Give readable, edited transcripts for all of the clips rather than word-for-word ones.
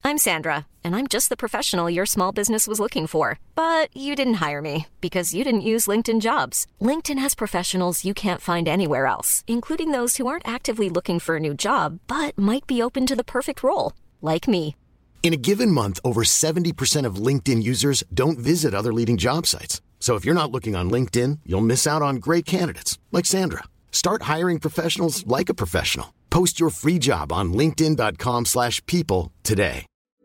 I'm Sandra, and I'm just the professional your small business was looking for. But you didn't hire me because you didn't use LinkedIn Jobs. LinkedIn has professionals you can't find anywhere else, including those who aren't actively looking for a new job, but might be open to the perfect role, like me. In a given month, over 70% of LinkedIn users don't visit other leading job sites. So if you're not looking on LinkedIn, you'll miss out on great candidates like Sandra. Start hiring professionals like a professional. Post your free job on linkedin.com/people today.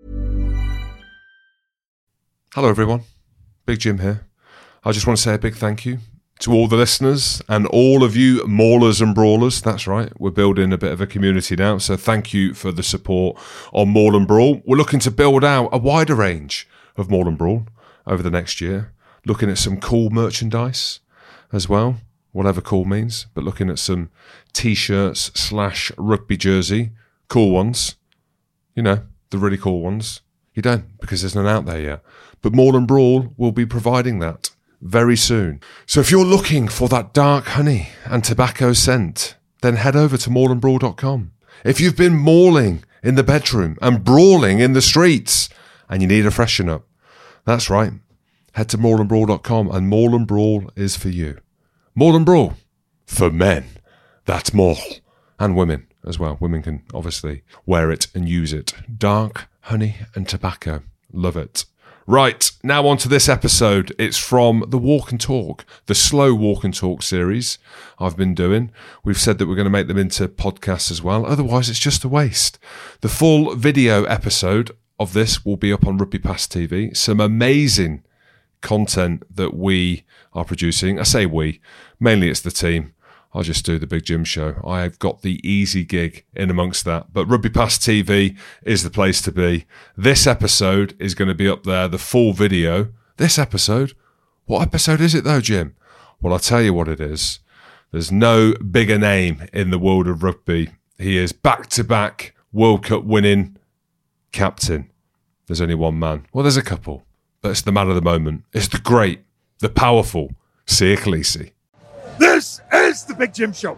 Hello everyone, Big Jim here. I just want to say a big thank you to all the listeners and all of you maulers and brawlers. That's right, we're building a bit of a community now, so thank you for the support on Maul and Brawl. We're looking to build out a wider range of Maul and Brawl over the next year, looking at some cool merchandise as well, whatever cool means, but looking at some t-shirts / rugby jersey, cool ones, you know, the really cool ones. You don't, because there's none out there yet. But Maul and Brawl will be providing that very soon. So if you're looking for that dark honey and tobacco scent, then head over to maulandbrawl.com. If you've been mauling in the bedroom and brawling in the streets and you need a freshen up, that's right, head to maulandbrawl.com and Maul and Brawl is for you. Maul and Brawl for men. That's Maul. And women as well. Women can obviously wear it and use it. Dark honey and tobacco. Love it. Right, now on to this episode. It's from the Walk and Talk, the slow Walk and Talk series I've been doing. We've said that we're going to make them into podcasts as well. Otherwise, it's just a waste. The full video episode of this will be up on Rugby Pass TV. Some amazing content that we are producing. I say we, mainly it's the team. I'll just do the Big Jim show. I've got the easy gig in amongst that. But Rugby Pass TV is the place to be. This episode is going to be up there, the full video. This episode? What episode is it though, Jim? Well, I'll tell you what it is. There's no bigger name in the world of rugby. He is back-to-back World Cup winning captain. There's only one man. Well, there's a couple. But it's the man of the moment. It's the great, the powerful Siya Kolisi. This is the Big Jim Show.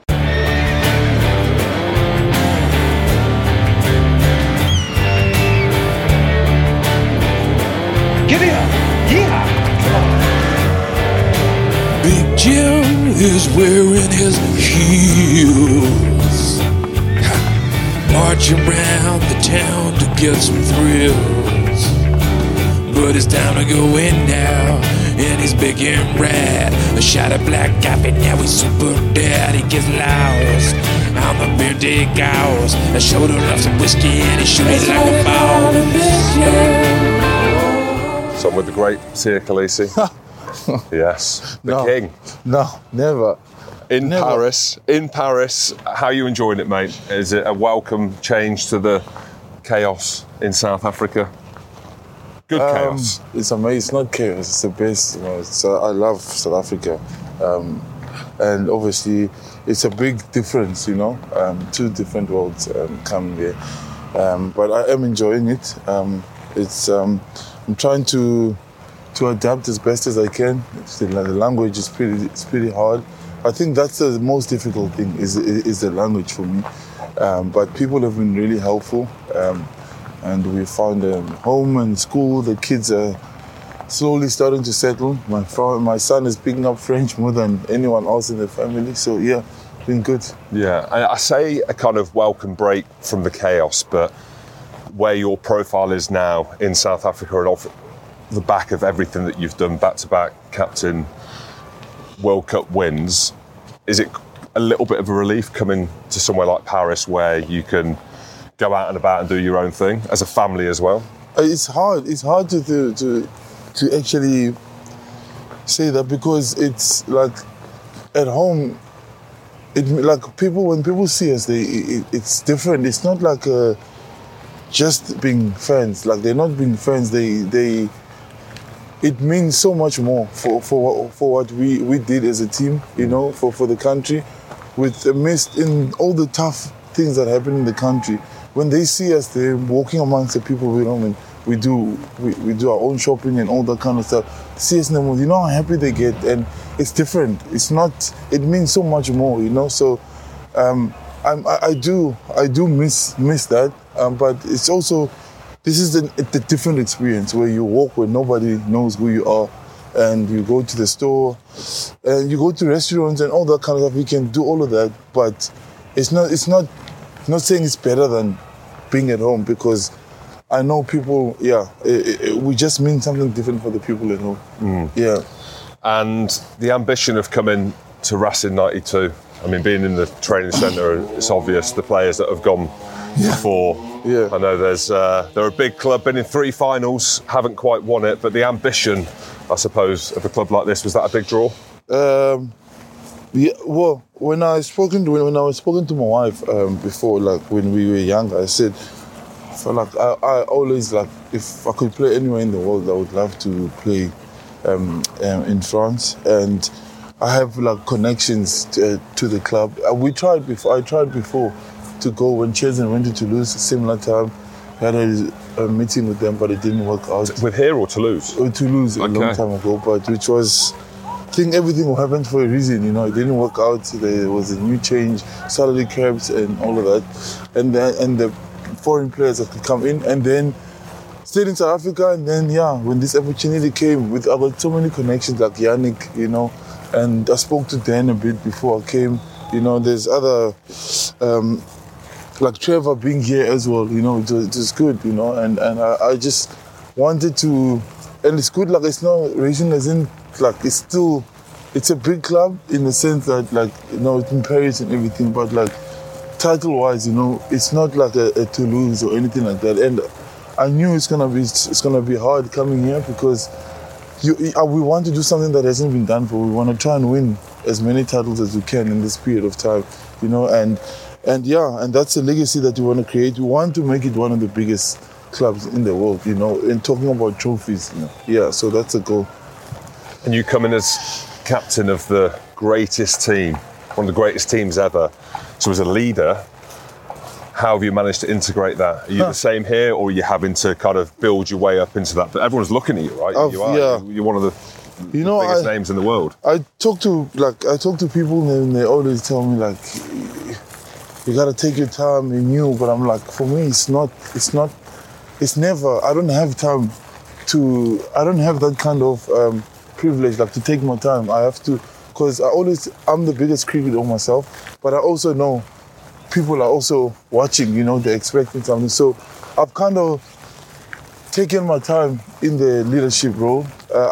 Giddy up! Yeah! Big Jim is wearing his heels, marching around the town to get some thrills. But it's time to go in now, and he's big and rad. A shot of black coffee, now he's super dead. He gets lost on the beer dig hours. A shoulder of some whiskey and he shoots like a ball. So I'm with the great Siya Kolisi. Yes, the king. No, never. In Paris, how are you enjoying it, mate? Is it a welcome change to the chaos in South Africa? Good chaos. It's amazing. It's not chaos. It's the best. You know, I love South Africa, and obviously it's a big difference. You know, two different worlds coming there. But I am enjoying it. I'm trying to adapt as best as I can. The language is pretty hard. I think that's the most difficult thing is the language for me. But people have been really helpful. And we found a home and school. The kids are slowly starting to settle. My son is picking up French more than anyone else in the family. So yeah, been good. Yeah, I say a kind of welcome break from the chaos, but where your profile is now in South Africa and off the back of everything that you've done, back-to-back captain World Cup wins, is it a little bit of a relief coming to somewhere like Paris where you can go out and about and do your own thing as a family as well? It's hard. It's hard to actually say that because it's like at home. When people see us, it's different. It's not like just being friends. Like they're not being friends. It means so much more for what we did as a team. You know, for the country, amidst in all the tough things that happen in the country. When they see us, they're walking amongst the people we know, and we do our own shopping and all that kind of stuff. See us in the mood, you know how happy they get, and it's different. It's not. It means so much more, you know. So, I do miss that, but it's also this is the different experience where you walk where nobody knows who you are, and you go to the store, and you go to restaurants and all that kind of stuff. You can do all of that, but it's not saying it's better than being at home, because I know people. We just mean something different for the people at home. Yeah. And the ambition of coming to Racing 92. I mean, being in the training centre, it's obvious. The players that have gone before. Yeah. I know they're a big club, been in 3 finals, haven't quite won it, but the ambition, I suppose, of a club like this, was that a big draw? Yeah. Well, when I was spoken to my wife before, like when we were younger, I said, I always like, if I could play anywhere in the world, I would love to play in France, and I have like connections to the club. I tried before to go when Chelsea went to Toulouse, similar time. I had a meeting with them, but it didn't work out. With here or Toulouse? Toulouse, a long time ago, but which was, I think everything happened for a reason, you know. It didn't work out. There was a new change, salary caps and all of that, and the foreign players that could come in, and then stayed in South Africa, and then when this opportunity came, I got so many connections like Yannick, you know, and I spoke to Dan a bit before I came. You know, there's other like Trevor being here as well, you know, it was good, you know, and I just wanted to, and it's good, like it's not Racing as in, like it's a big club in the sense that, like, you know, it's in Paris and everything, but like title-wise, you know, it's not like a Toulouse or anything like that, and I knew it's gonna be hard coming here, because we want to do something that hasn't been done before. We want to try and win as many titles as we can in this period of time, you know, and that's a legacy that we want to create. We want to make it one of the biggest clubs in the world, you know, and talking about trophies, you know. Yeah, so that's a goal. And you come in as captain of the greatest team, one of the greatest teams ever. So as a leader, how have you managed to integrate that? Are you the same here, or are you having to kind of build your way up into that? But everyone's looking at you, right? You're one of the biggest names in the world. I talk to people, and they always tell me, like, you gotta take your time in you, but I'm like, for me, it's never, I don't have that kind of privilege, like to take my time. I have to, because I'm the biggest critic of myself, but I also know people are also watching, you know, they're expecting something. So I've kind of taken my time in the leadership role.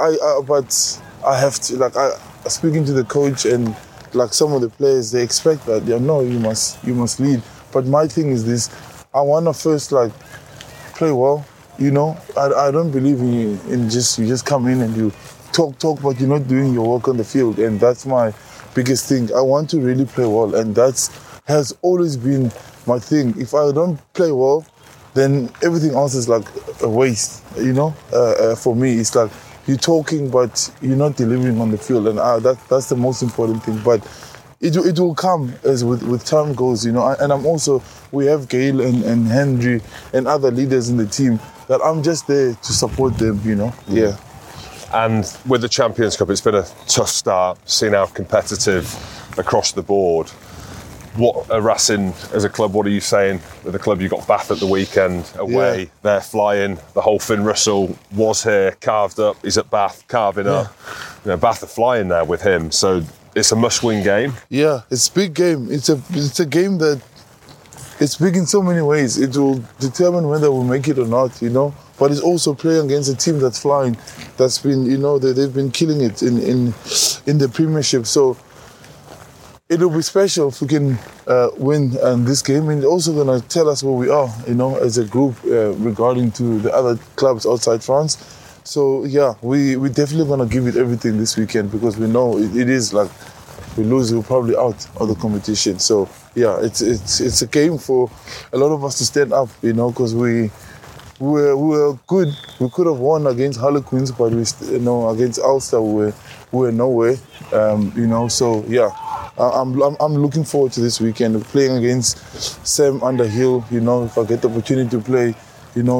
But I have to, like, speaking to the coach and like some of the players, they expect that, you must lead. But my thing is this, I want to first like play well, you know. I don't believe in you just come in and you talk, but you're not doing your work on the field, and that's my biggest thing. I want to really play well, and that's has always been my thing. If I don't play well, then everything else is like a waste, you know. For me, it's like you're talking, but you're not delivering on the field, and that's the most important thing. But it will come as with time goes, you know. And we have Gail and Henry and other leaders in the team that I'm just there to support them, you know. Yeah. And with the Champions Cup, it's been a tough start, seeing how competitive across the board. What Racing as a club, what are you saying with the club? You got Bath at the weekend away, they're flying, the whole Finn Russell was here, carved up, he's at Bath, carving up. You know, Bath are flying there with him, so it's a must-win game. Yeah, it's a big game. It's a game that it's big in so many ways. It will determine whether we'll make it or not, you know. But it's also playing against a team that's flying, that's been, you know, they've been killing it in the Premiership. So it'll be special if we can win this game, and also going to tell us where we are, you know, as a group regarding to the other clubs outside France. So yeah, we're definitely going to give it everything this weekend, because we know it is like, if we lose, we're probably out of the competition. So yeah, it's a game for a lot of us to stand up, you know, because we were good. We could have won against Harlequins, but against Ulster we were nowhere, you know. So yeah, I'm looking forward to this weekend, playing against Sam Underhill. You know, if I get the opportunity to play, you know,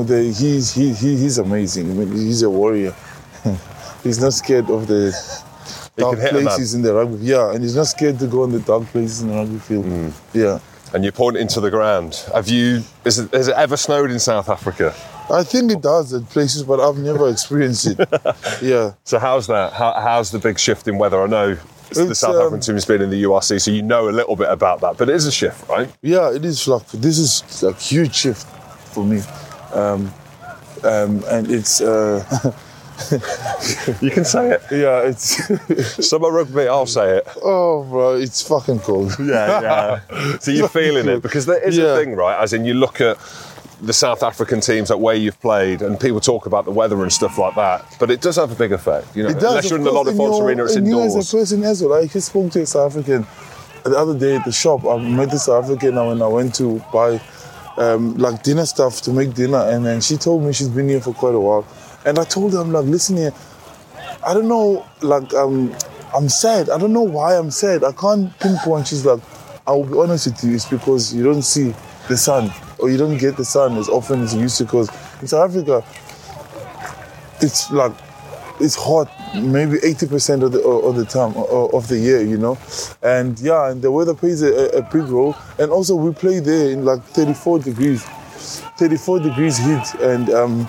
he's amazing. I mean, he's a warrior. He's not scared of the dark places in the rugby. Yeah, and he's not scared to go on the dark places in the rugby field. Yeah. And you're pointing to the ground. Has it ever snowed in South Africa? I think it does at places, but I've never experienced it. Yeah. So how's that? How's the big shift in weather? I know the South African team's been in the URC, so you know a little bit about that, but it is a shift, right? Yeah, it is. Like, this is a huge shift for me. And it's... You can say it. Yeah, it's... Summer rugby, I'll say it. Oh, bro, it's fucking cold. Yeah. So you're feeling it, because there is a thing, right? As in, you look at the South African teams, like where you've played, and people talk about the weather and stuff like that, but it does have a big effect. You know, it does, unless you're in the Lotte Fonds Arena, it's and indoors. you as a person as well. I just spoke to a South African the other day at the shop. I met the South African when I went to buy like dinner stuff to make dinner, and then she told me she's been here for quite a while. And I told her, I'm like, listen here, I don't know, like, I'm sad. I don't know why I'm sad. I can't pinpoint. She's like, I will be honest with you, it's because you don't see the sun, or you don't get the sun as often as you used to, because in South Africa, it's like, it's hot maybe 80% of the time of the year, you know? And yeah, and the weather plays a big role. And also we play there in like 34 degrees heat, and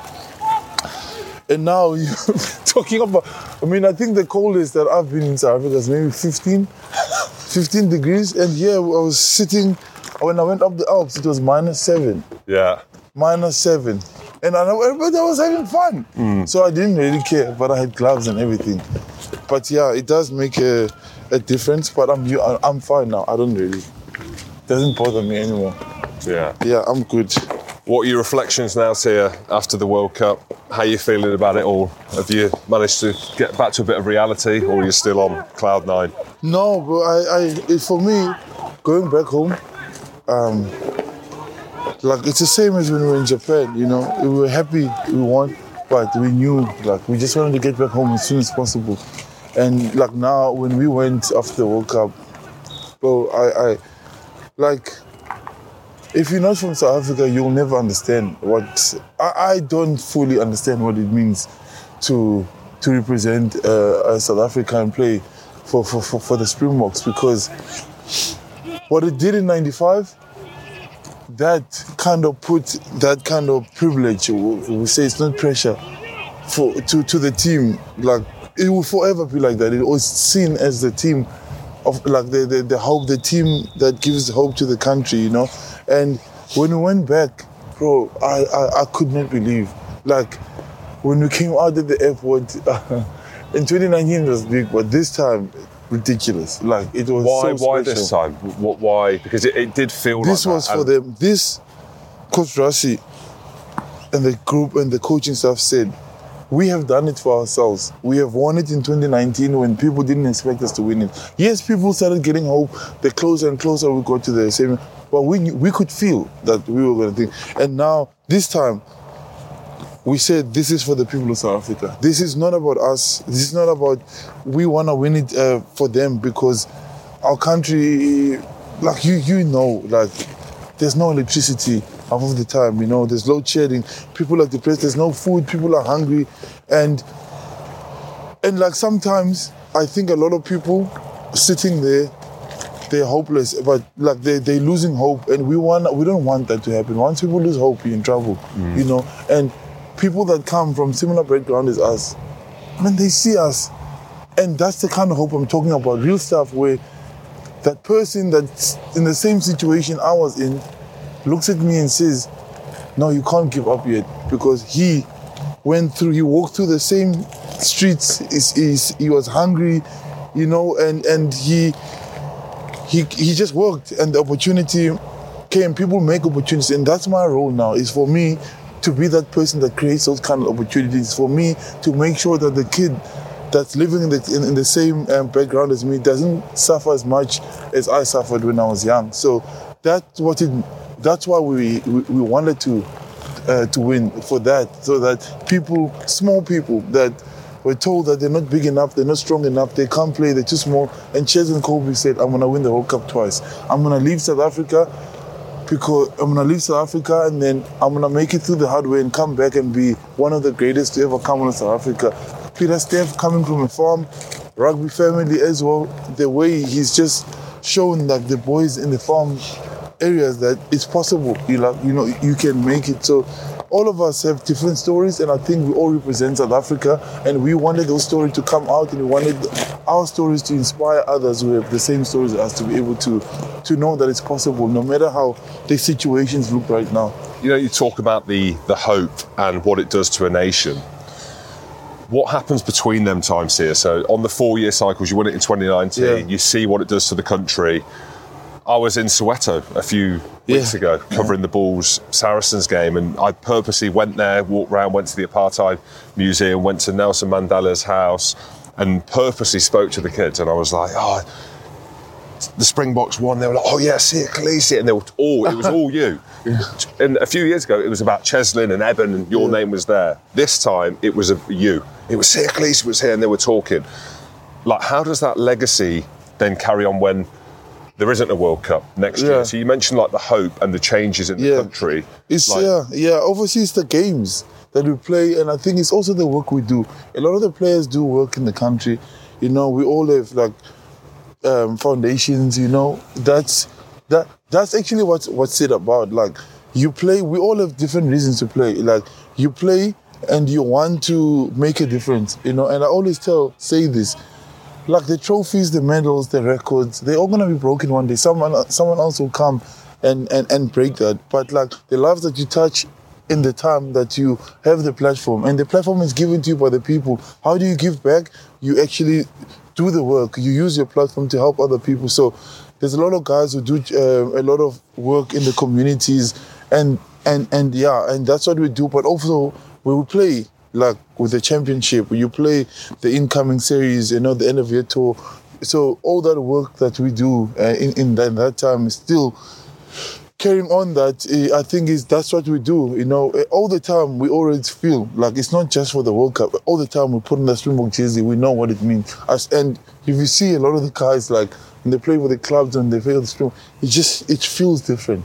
now you're talking about, I mean, I think the coldest that I've been in South Africa is maybe 15 degrees. And yeah, I was sitting, when I went up the Alps, it was -7. Yeah. -7. But I was having fun. So I didn't really care, but I had gloves and everything. But yeah, it does make a difference, but I'm fine now. I don't really, it doesn't bother me anymore. Yeah. Yeah, I'm good. What are your reflections now, Tia, after the World Cup? How are you feeling about it all? Have you managed to get back to a bit of reality, or are you still on cloud nine? No, but for me, going back home, like, it's the same as when we were in Japan, you know. We were happy we won, but we knew, like, we just wanted to get back home as soon as possible. And like now, when we went after the World Cup, bro, I like, if you're not from South Africa, you'll never understand what, I don't fully understand what it means to represent South Africa and play for the Springboks, because what it did in '95, that kind of put that kind of privilege, we say it's not pressure, to the team. Like, it will forever be like that. It was seen as the team of, like, the hope, the team that gives hope to the country, you know. And when we went back, bro, I could not believe. Like, when we came out at the airport, in 2019 it was big, but this time, ridiculous. Like, it was so special. Why this time? Why? Because it did feel like this was for them. This, Coach Rassie and the group and the coaching staff said, we have done it for ourselves. We have won it in 2019 when people didn't expect us to win it. Yes, people started getting hope. The closer and closer we got to the same, but we could feel that we were going to think. And now, this time, we said, this is for the people of South Africa. This is not about us. This is not about, we want to win it for them, because our country, like, you know, like, there's no electricity half of the time, you know, there's load shedding, people are depressed, there's no food, people are hungry. And like, sometimes I think a lot of people sitting there, they're hopeless, but like they're losing hope, and we don't want that to happen. Once people lose hope, you're in trouble, you know. And people that come from similar background as us, man, they see us. And that's the kind of hope I'm talking about, real stuff, where that person that's in the same situation I was in looks at me and says, no, you can't give up yet, because he walked through the same streets, he was hungry, you know, and he just worked, and the opportunity came. People make opportunities, and that's my role now, is for me to be that person that creates those kind of opportunities, for me to make sure that the kid that's living in the same background as me doesn't suffer as much as I suffered when I was young. So that's why we wanted to win, for that, so that small people that were told that they're not big enough, they're not strong enough, they can't play, they're too small. And Cheslin Kolbe said, I'm gonna win the World Cup twice. I'm gonna leave South Africa, and then I'm gonna make it through the hard way and come back and be one of the greatest to ever come out of South Africa. Peter Steff, coming from a farm, rugby family as well, the way he's just shown that the boys in the farm areas that it's possible, you know, you can make it. So all of us have different stories, and I think we all represent South Africa, and we wanted those stories to come out, and we wanted our stories to inspire others who have the same stories as us to be able to know that it's possible, no matter how the situations look right now. You know, you talk about the hope and what it does to a nation. What happens between them times here? So on the 4-year cycles, you won it in 2019, you see what it does to the country. I was in Soweto a few weeks ago covering the Bulls Saracens game, and I purposely went there, walked around, went to the Apartheid Museum, went to Nelson Mandela's house, and purposely spoke to the kids. And I was like, oh, the Springboks won. They were like, oh yeah, Siya Kolisi, and it was all you. And a few years ago, it was about Cheslin and Eben, and your name was there. This time, it was you. It was Siya Kolisi was here, and they were talking. Like, how does that legacy then carry on when there isn't a World Cup next year? So you mentioned like the hope and the changes in the country. It's obviously it's the games that we play, and I think it's also the work we do. A lot of the players do work in the country. You know, we all have like foundations. You know, that's actually what's it about. Like, you play. We all have different reasons to play. Like, you play and you want to make a difference. You know, and I always say this. Like, the trophies, the medals, the records, they're all gonna be broken one day. Someone else will come and break that. But like, the lives that you touch in the time that you have the platform, and the platform is given to you by the people. How do you give back? You actually do the work. You use your platform to help other people. So there's a lot of guys who do a lot of work in the communities, and that's what we do. But also when we play, like with the championship, you play the incoming series, you know, the end of year tour. So all that work that we do in that time is still carrying on. That I think that's what we do. You know, all the time we always feel like it's not just for the World Cup. All the time we put on the Springbok jersey, we know what it means. And if you see a lot of the guys, like when they play with the clubs and they play with the Springbok, it feels different.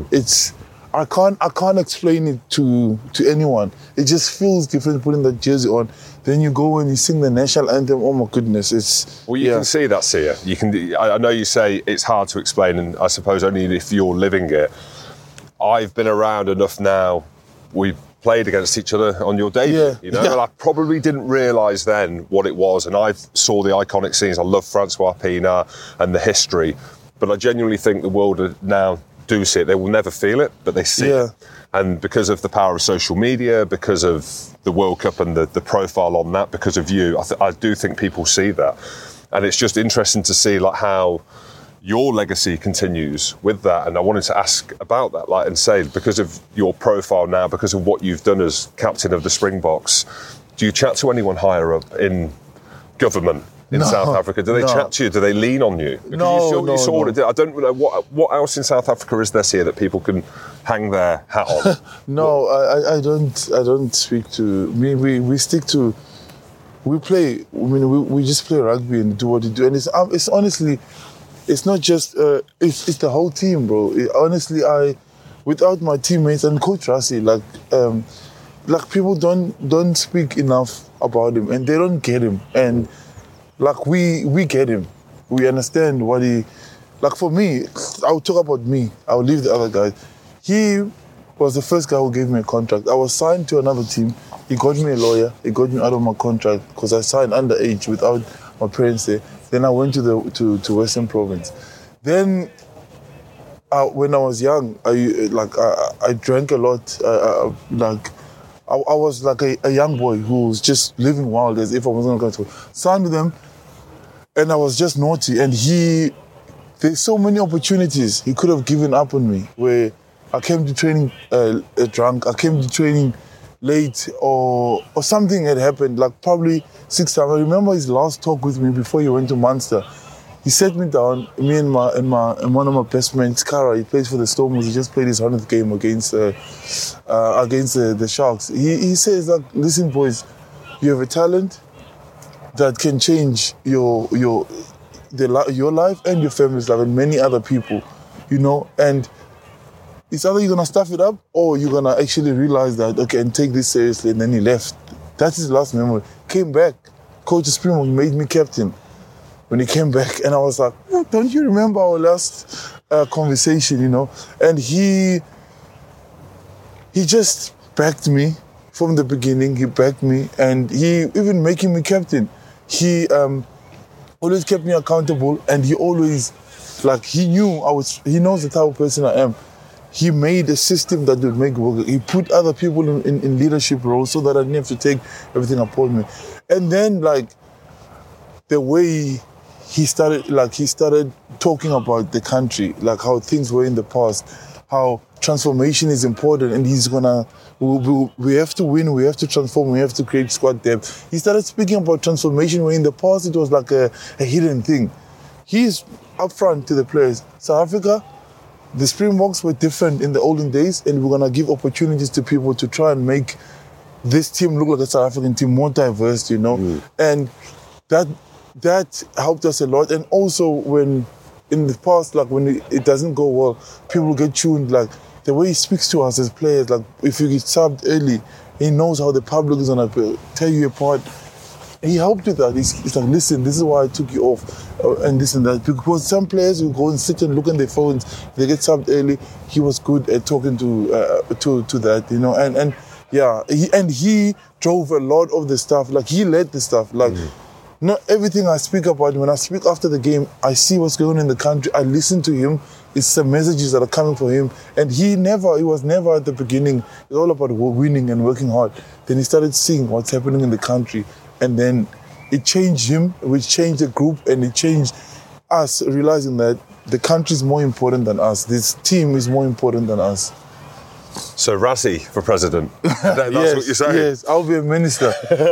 I can't explain it to anyone. It just feels different putting that jersey on. Then you go and you sing the national anthem. Oh my goodness, you can see that, Siya. You can. I know you say it's hard to explain, and I suppose only if you're living it. I've been around enough now. We've played against each other on your debut, you know, and I probably didn't realise then what it was. And I saw the iconic scenes. I love Francois Pienaar and the history, but I genuinely think the world now do see it. They will never feel it, but they see it. And because of the power of social media, because of the World Cup and the profile on that, because of you, I do think people see that. And it's just interesting to see like how your legacy continues with that. And I wanted to ask about that, like, and say, because of your profile now, because of what you've done as captain of the Springboks, do you chat to anyone higher up in government in South Africa? Do they chat to you? Do they lean on you? Because you saw what it did. I don't know what else in South Africa is there here that people can hang their hat on. I don't speak to me. We stick to. We play. I mean, we just play rugby and do what we do. And it's honestly, it's not just. It's the whole team, bro. Honestly, without my teammates and Coach Rassie, like people don't speak enough about him, and they don't get him. And like we get him. We understand what he. Like for me, I'll talk about me. I'll leave the other guys. He was the first guy who gave me a contract. I was signed to another team. He got me a lawyer. He got me out of my contract because I signed underage without my parents there. Then I went to Western Province. Then when I was young, I drank a lot. I was like a young boy who was just living wild as if I wasn't going to sign with them. And I was just naughty. And there's so many opportunities he could have given up on me, where I came to training drunk, I came to training late, or something had happened, like probably 6 times. I remember his last talk with me before he went to Munster. He sat me down, me and one of my best mates, Kara. He plays for the Stormers. He just played his 100th game against the Sharks. He says, like, listen, boys, you have a talent that can change your life and your family's life and many other people, you know. And it's either you're gonna stuff it up or you're gonna actually realize that, okay, and take this seriously. And then he left. That's his last memory. Came back. Coach Springbok made me captain when he came back, and I was like, oh, don't you remember our last conversation, you know? And he just backed me from the beginning. He backed me, and he even making me captain. He always kept me accountable, and he always, like, he knows the type of person I am. He made a system that would make work. He put other people in leadership roles so that I didn't have to take everything upon me. And then, like, the way he started talking about the country, like how things were in the past, how transformation is important, and we have to win, we have to transform, we have to create squad depth. He started speaking about transformation where in the past it was like a hidden thing. He's upfront to the players. South Africa, the Springboks were different in the olden days, and we're going to give opportunities to people to try and make this team look like a South African team, more diverse, you know. And that helped us a lot. And also when in the past, like when it doesn't go well, people get tuned, like the way he speaks to us as players, like if you get subbed early, he knows how the public is going to tear you apart. He helped with that. He's like, listen, this is why I took you off, and this and that. Because some players will go and sit and look at their phones. They get subbed early. He was good at talking to that, you know. And yeah, he drove a lot of the stuff. Like he led the stuff. Like not everything I speak about. When I speak after the game, I see what's going on in the country. I listen to him. It's the messages that are coming from him. And he was never at the beginning. It's all about winning and working hard. Then he started seeing what's happening in the country. And then it changed him, which changed the group, and it changed us, realizing that the country is more important than us. This team is more important than us. So Rassie for president. That's yes, what you're saying? Yes, I'll be a minister.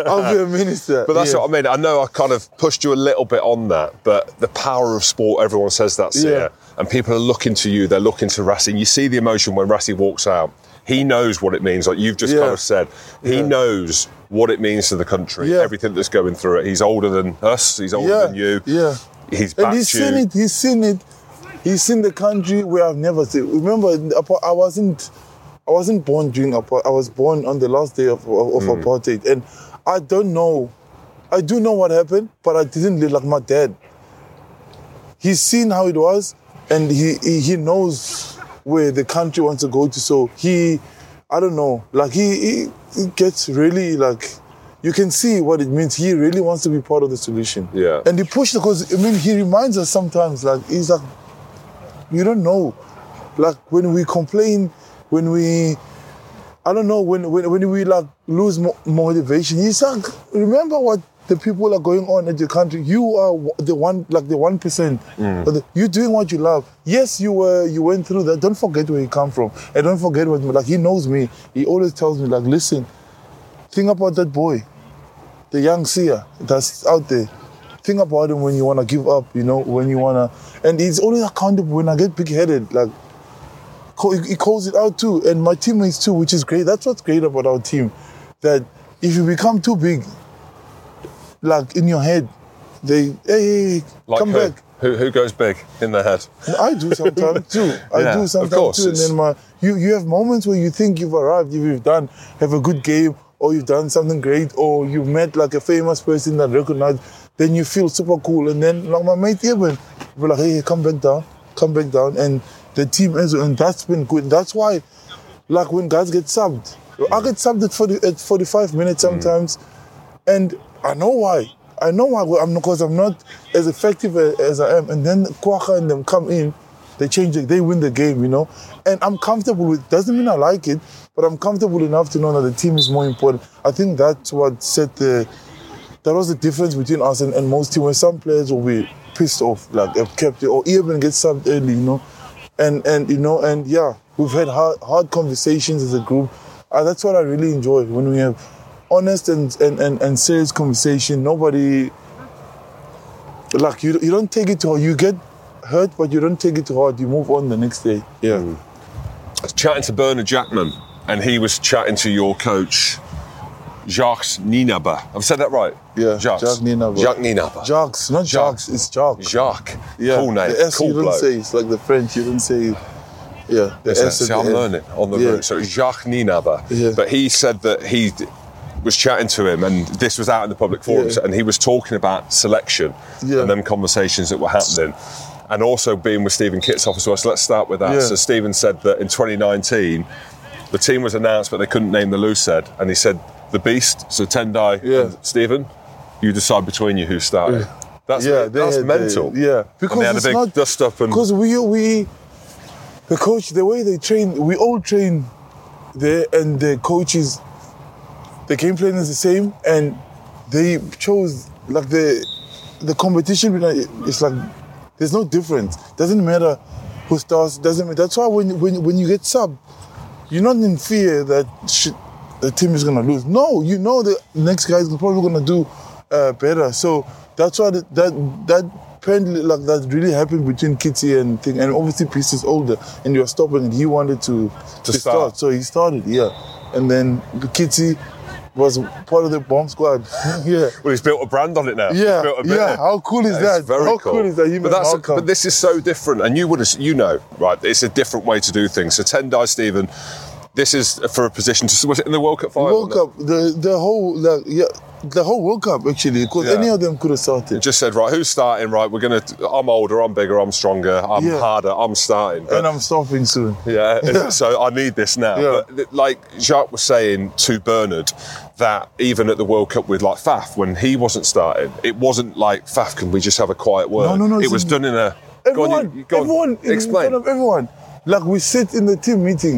But that's what I mean. I know I kind of pushed you a little bit on that, but the power of sport, everyone says that's here. And people are looking to you, they're looking to Rassie. And you see the emotion when Rassie walks out. He knows what it means, like you've just kind of said. He knows what it means to the country, everything that's going through it. He's older than us, he's older than you. Yeah. He's backed he's seen it. He's seen the country where I've never seen. Remember, I wasn't born during apartheid. I was born on the last day of apartheid. And I don't know. I do know what happened, but I didn't live like my dad. He's seen how it was, and he knows where the country wants to go to. So I don't know, like he gets really, like, you can see what it means. He really wants to be part of the solution. Yeah. And he pushed, because, I mean, he reminds us sometimes, like, he's like, you don't know. Like, when we complain, when we like lose motivation, he's like, remember what the people are going on in the country. You are the 1%. You're doing what you love. Yes, you went through that. Don't forget where you come from. And don't forget what, like, he knows me. He always tells me, like, listen, think about that boy, the young seer that's out there. Think about him when you want to give up, you know, when you want to. And he's always accountable when I get big-headed. Like, he calls it out too. And my teammates too, which is great. That's what's great about our team. That if you become too big, like in your head, hey, like come back. Who goes big in their head? I do sometimes too. I do sometimes too. And then you have moments where you think you've arrived, have a good game, or you've done something great, or you've met like a famous person that recognized, then you feel super cool. And then like my mate Eben, we're like, hey, come back down. And the team and that's been good. That's why, like when guys get subbed, I get subbed at 45 minutes sometimes, and I know why. Because I'm not as effective as I am. And then Kwagga and them come in, they win the game, you know. And I'm comfortable with. Doesn't mean I like it, but I'm comfortable enough to know that the team is more important. I think that's what that was the difference between us and most teams. Where some players will be pissed off, like a captain, or even get subbed early, you know. And yeah, we've had hard conversations as a group. That's what I really enjoy, when we have honest and serious conversation. Nobody, like, you don't take it to heart. You get hurt, but you don't take it to heart. You move on the next day. Yeah. I was chatting to Bernard Jackman, and he was chatting to your coach, Jacques Nienaber. I've said that right? Yeah, Jacques Nienaber. Jacques, not Jacques, it's Jacques. Jacques. Yeah. Cool name. The S cool you don't bloke. say, it's like the French, you don't say. Yeah, the S See, I'm learning on the route. So Jacques Nienaber. Yeah. But he said that he was chatting to him, and this was out in the public forums, and he was talking about selection and them conversations that were happening, and also being with Stephen Kitsoff as well. So let's start with that. So Stephen said that in 2019, the team was announced, but they couldn't name the loose head, and he said the Beast, so Tendai and Stephen, you decide between you who started. That's mental. Because they had a big dust up and because the coach, the way they train, we all train there, and the coaches, the game plan is the same, and they chose like the competition. It's like there's no difference. Doesn't matter who starts. Doesn't matter. That's why when you get sub, you're not in fear that the team is gonna lose. No, you know the next guy is probably gonna do better. So that's why that apparently like that really happened between Kitty and thing. And obviously Peace is older, and you're stopping, and he wanted to start, so he started. And then Kitty was part of the bomb squad. Well, he's built a brand on it now. Yeah, he's built a bit. How cool is that? Very How cool. cool is that? But this is so different, and you know, right? It's a different way to do things. So Tendai Stephen, this is for a position to. Was it in the World Cup final? World Cup, the whole World Cup actually, because any of them could have started. Just said, right, who's starting? Right, I'm older, I'm bigger, I'm stronger, I'm harder, I'm starting. And I'm stopping soon. So I need this now. But like Jacques was saying to Bernard, that even at the World Cup with like Faf, when he wasn't starting, it wasn't like, Faf, can we just have a quiet word? No. It was done in a... Everyone, explain. In front of everyone. Like we sit in the team meeting.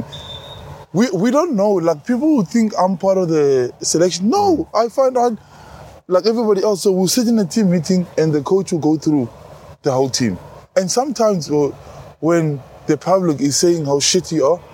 We don't know, like people who think I'm part of the selection. No, I find out like everybody else. So we'll sit in a team meeting and the coach will go through the whole team. And sometimes when the public is saying how shit you are,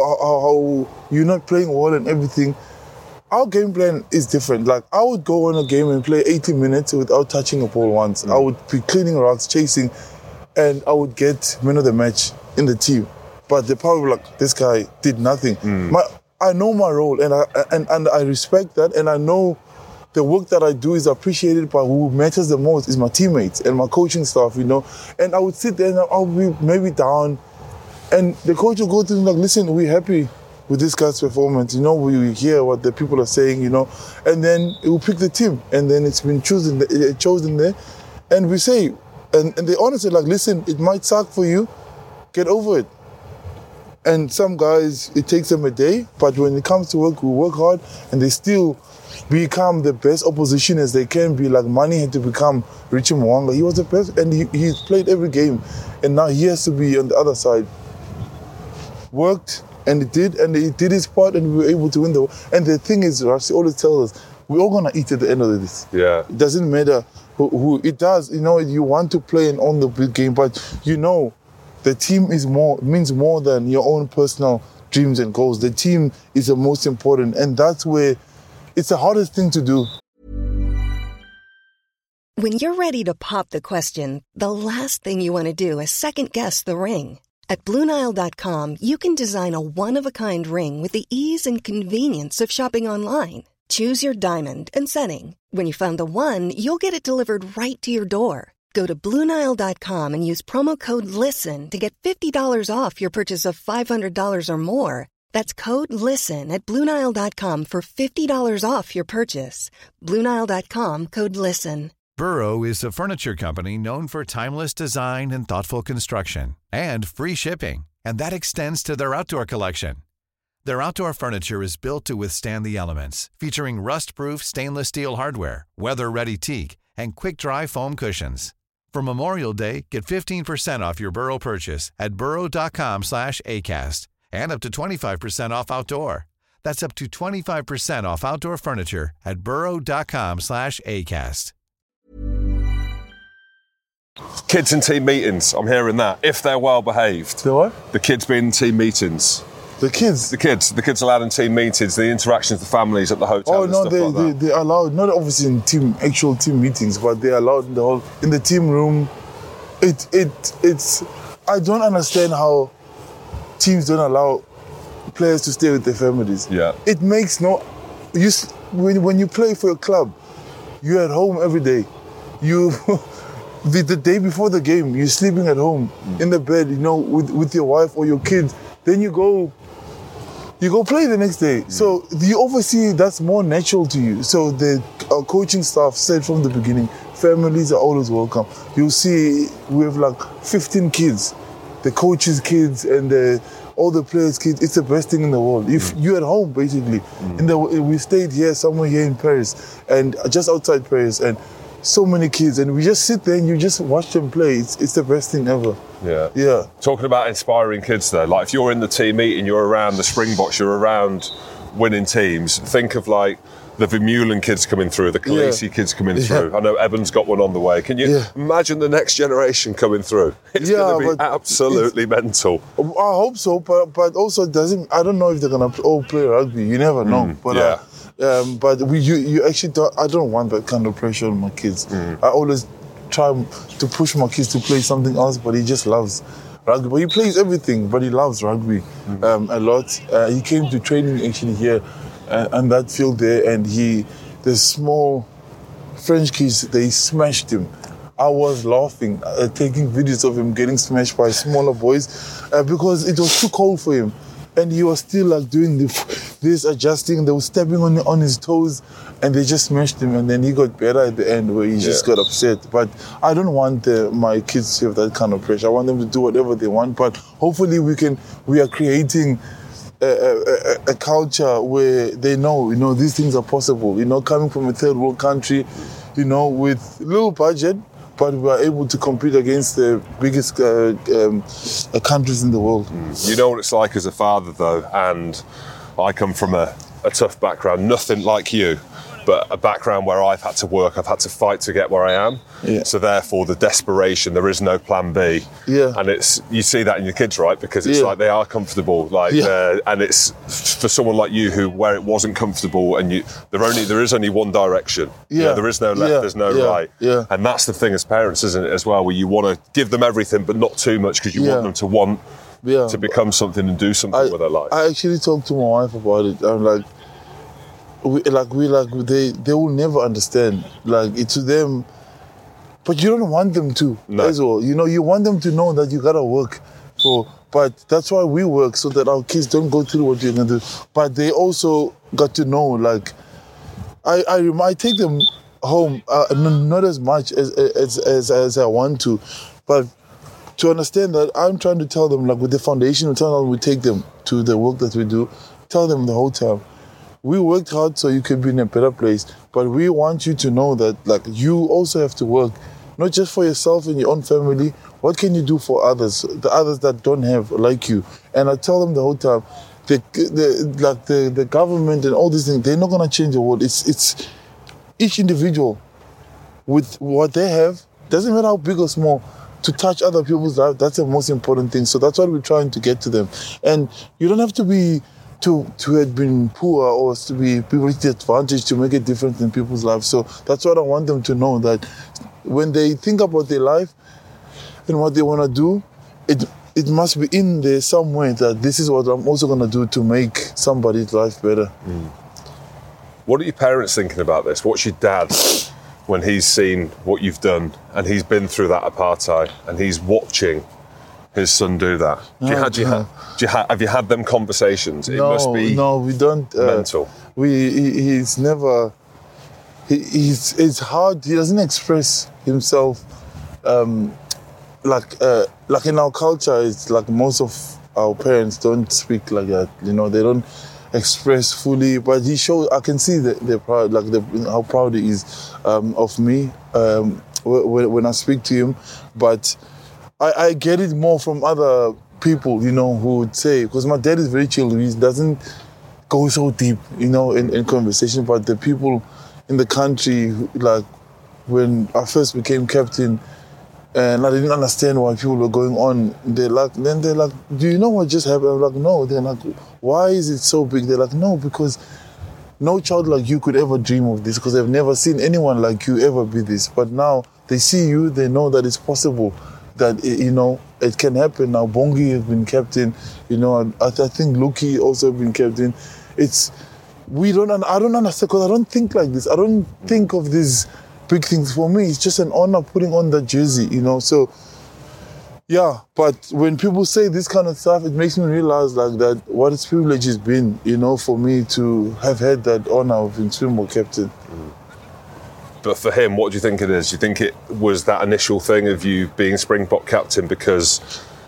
how you're not playing well and everything, our game plan is different. Like I would go on a game and play 80 minutes without touching a ball once. I would be cleaning rocks, chasing, and I would get man of the match in the team. But they're probably like, this guy did nothing. I know my role, and I respect that, and I know the work that I do is appreciated by who matters the most is my teammates and my coaching staff, you know. And I would sit there and I'll be maybe down, and the coach will go to me like, listen, we're happy with this guy's performance, you know, we hear what the people are saying, you know, and then it will pick the team, and then it's been chosen there, and we say, and they honestly like, listen, it might suck for you, get over it. And some guys, it takes them a day, but when it comes to work, we work hard, and they still become the best opposition as they can be. Like Mani had to become Richie Mwanga. He was the best, and he played every game, and now he has to be on the other side. Worked, and he did his part, and we were able to win And the thing is, Rashi always tells us, we're all gonna eat at the end of this. It doesn't matter who it does. You know, you want to play and own the big game, but you know, the team means more than your own personal dreams and goals. The team is the most important, and that's where it's the hardest thing to do. When you're ready to pop the question, the last thing you want to do is second-guess the ring. At BlueNile.com, you can design a one-of-a-kind ring with the ease and convenience of shopping online. Choose your diamond and setting. When you find the one, you'll get it delivered right to your door. Go to BlueNile.com and use promo code LISTEN to get $50 off your purchase of $500 or more. That's code LISTEN at BlueNile.com for $50 off your purchase. BlueNile.com, code LISTEN. Burrow is a furniture company known for timeless design and thoughtful construction, and free shipping, and that extends to their outdoor collection. Their outdoor furniture is built to withstand the elements, featuring rust-proof stainless steel hardware, weather-ready teak, and quick-dry foam cushions. For Memorial Day, get 15% off your Burrow purchase at burrow.com/ACAST and up to 25% off outdoor. That's up to 25% off outdoor furniture at burrow.com/ACAST. Kids in team meetings, I'm hearing that. If they're well behaved. The what? The kids being in team meetings. The kids allowed in team meetings, the interactions with the families at the hotel. Oh no, they're allowed, not obviously in actual team meetings, but they're allowed in the team room. It's I don't understand how teams don't allow players to stay with their families. It makes when you play for a club, you're at home every day. The day before the game, you're sleeping at home in the bed, you know, with your wife or your kids. Then you go play the next day. So you obviously, that's more natural to you. So the coaching staff said from the beginning, families are always welcome. You'll see we have like 15 kids, the coaches' kids and all the players, kids. It's the best thing in the world. If you're at home, basically. We stayed here, somewhere here in Paris, and just outside Paris, and so many kids, and we just sit there and you just watch them play. It's the best thing ever. Yeah. Talking about inspiring kids, though, like if you're in the team meeting, you're around the Springboks, you're around winning teams. Think of like the Vermeulen kids coming through, the Khaleesi kids coming through. I know Eben's got one on the way. Can you imagine the next generation coming through? It's going to be absolutely mental. I hope so, but also it doesn't. I don't know if they're going to all play rugby. You never know. But you actually don't. I don't want that kind of pressure on my kids. I always try to push my kids to play something else, but he just loves rugby. But he plays everything, but he loves rugby a lot. He came to training actually here. And that field there, and the small French kids, they smashed him. I was laughing, taking videos of him getting smashed by smaller boys because it was too cold for him. And he was still like doing this, adjusting, they were stepping on his toes, and they just smashed him. And then he got better at the end where he just got upset. But I don't want my kids to have that kind of pressure. I want them to do whatever they want, but hopefully we are creating a culture where they know, these things are possible. Coming from a third world country, with little budget, but we are able to compete against the biggest countries in the world. You know what it's like as a father, though, and I come from a tough background, nothing like you, but a background where I've had to work, I've had to fight to get where I am. So therefore, the desperation, there is no plan B. And you see that in your kids, right? Because it's like they are comfortable, and it's for someone like you where it wasn't comfortable, and there is only one direction. There is no left, there's no right. And that's the thing as parents, isn't it, as well, where you want to give them everything, but not too much, because you want them to become something and do something with their life. I actually talked to my wife about it. I'm like, they will never understand. It's to them, but you don't want them to as well. You want them to know that you gotta work for. But that's why we work, so that our kids don't go through what you're gonna do. But they also got to know. I take them home, not as much as I want to, but to understand that I'm trying to tell them, with the foundation, we take them to the work that we do. Tell them the whole time. We worked hard so you could be in a better place, but we want you to know that you also have to work, not just for yourself and your own family. What can you do for others, the others that don't have like you? And I tell them the whole time, the government and all these things, they're not gonna change the world. It's each individual with what they have, doesn't matter how big or small, to touch other people's lives. That's the most important thing. So that's what we're trying to get to them. And you don't have to be to have been poor or to be privileged advantage to make a difference in people's lives. So that's what I want them to know, that when they think about their life and what they want to do, it must be in there somewhere that this is what I'm also going to do to make somebody's life better. What are your parents thinking about this? What's your dad when he's seen what you've done and he's been through that apartheid and he's watching his son do that? Have you had them conversations? It must be we don't. Mental. He's never. It's hard. He doesn't express himself. Like in our culture, it's like most of our parents don't speak like that. They don't express fully. But he shows. I can see the proud, how proud he is of me when I speak to him. But I get it more from other people, who would say, because my dad is very chill. He doesn't go so deep, in conversation. But the people in the country, when I first became captain, and I didn't understand why people were going on, they're like, do you know what just happened? I'm like, no. They're like, why is it so big? They're like, no, because no child like you could ever dream of this, because they've never seen anyone like you ever be this. But now they see you, they know that it's possible, that, it can happen. Now Bongi has been captain, I think Luki also been captain. I don't understand, because I don't think like this. I don't think of these big things. For me, it's just an honor putting on that jersey, so yeah. But when people say this kind of stuff, it makes me realize that what its privilege has been, for me to have had that honor of being Springbok captain. But for him, what do you think it is? Do you think it was that initial thing of you being Springbok captain because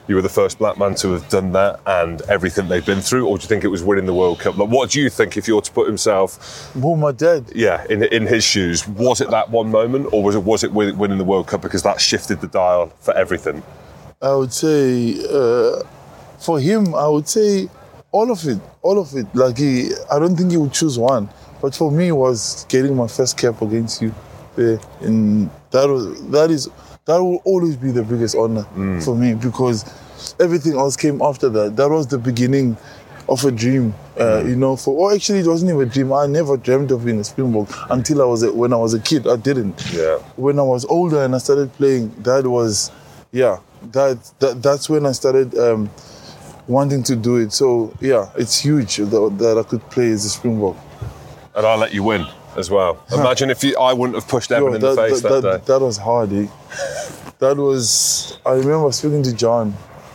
you were the first black man to have done that and everything they've been through, or do you think it was winning the World Cup? Like, what do you think, if you were to put himself... Well, my dad. Yeah, in his shoes, was it that one moment, or was it winning the World Cup because that shifted the dial for everything? I would say, for him, I would say all of it. Like, I don't think he would choose one. But for me, it was getting my first cap against you. And that will always be the biggest honor for me, because everything else came after that. That was the beginning of a dream, actually it wasn't even a dream. I never dreamt of being a Springbok until when I was a kid. I didn't. Yeah. When I was older and I started playing, that's when I started wanting to do it. So yeah, it's huge that I could play as a Springbok. And I let you win as well. Imagine if I wouldn't have pushed Evan in the face that day. That was hard, eh? I remember speaking to John.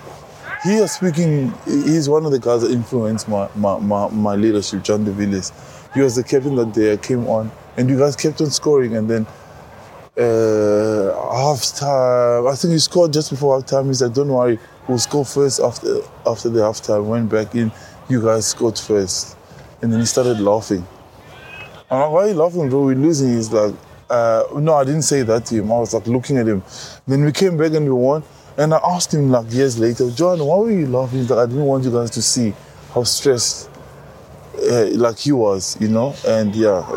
He's one of the guys that influenced my leadership, John de Villiers. He was the captain that day. I came on, and you guys kept on scoring, and then half-time, I think he scored just before half-time. He said, don't worry, we'll score first after the half-time. Went back in, you guys scored first. And then he started laughing. I'm like, why are you laughing, bro? We're losing. He's like, no, I didn't say that to him. I was like looking at him. Then we came back and we won. And I asked him like years later, John, why were you laughing? He's like, I didn't want you guys to see how stressed like he was, And